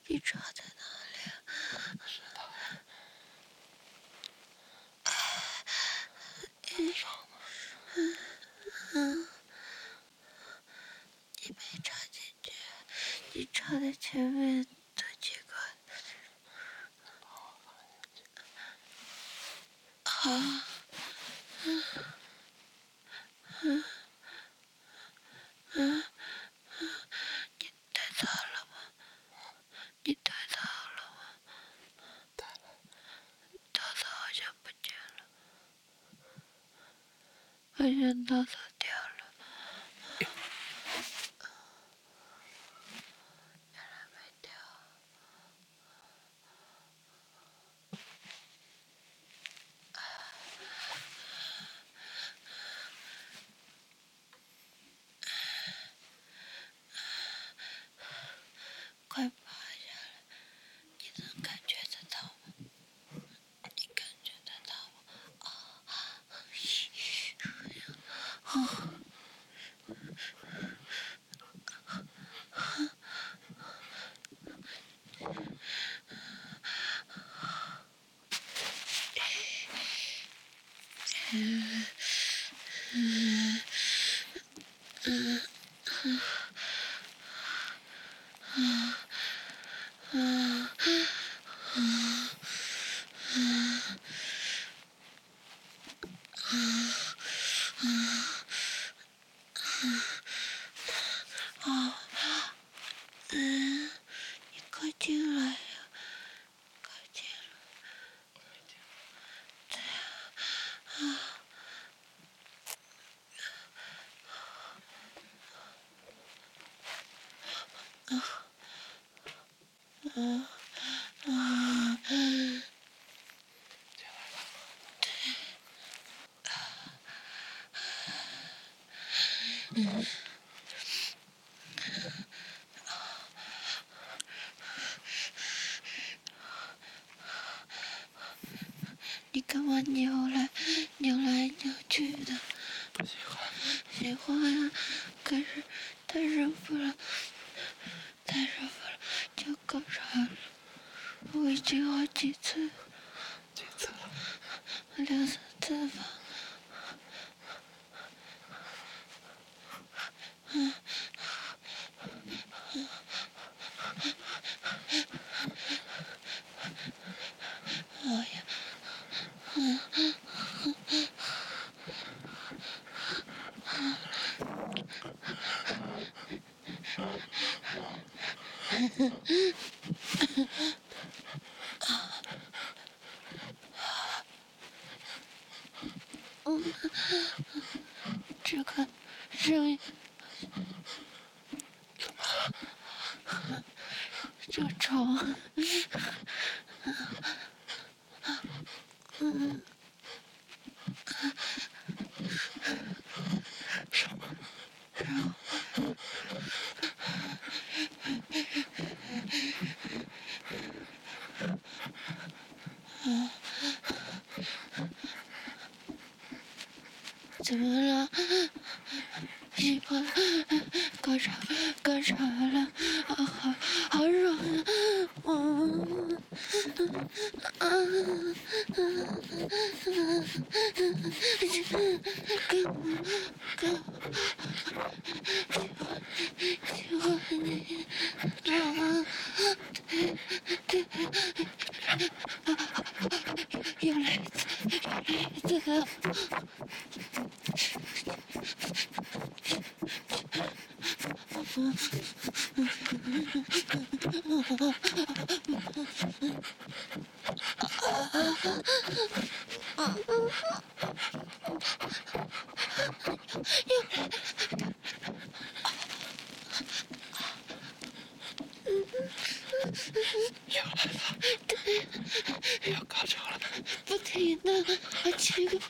你插在哪里？ 知道呀。上呢？ 你没插进去，你插在前面的几个。啊！你带走了吗？你带走了吗？ 带了。 刀子好像不见了，好像刀子掉了。原来没掉。快趴下来！你能感觉得到吗？你感觉得到吗？你快进来呀！快进来！对呀，你干嘛扭来扭去的？ 不喜欢。 喜欢呀，可是太舒服了，太舒服了，就高潮了。我已经好几次。 几次了 ？2、3次吧。哎呀，这个声音， 怎么了？ 这床， 什么？ 怎么了？喜欢高潮了，好爽啊！喜欢你啊！又来一次了。 又来了。又高潮了。 不停的，好奇怪。